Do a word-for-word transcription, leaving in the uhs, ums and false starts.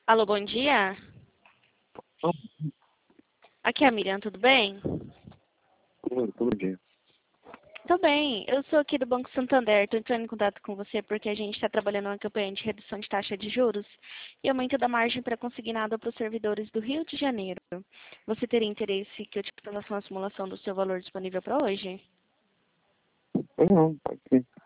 Alô, bom dia. Aqui é a Miriam, tudo bem? Tudo, todo dia. Tô bem. Eu sou aqui do Banco Santander. Estou entrando em contato com você porque a gente está trabalhando uma campanha de redução de taxa de juros e aumento da margem para consignado para os servidores do Rio de Janeiro. Você teria interesse que eu te faça uma simulação do seu valor disponível para hoje? Eu não, pode ser.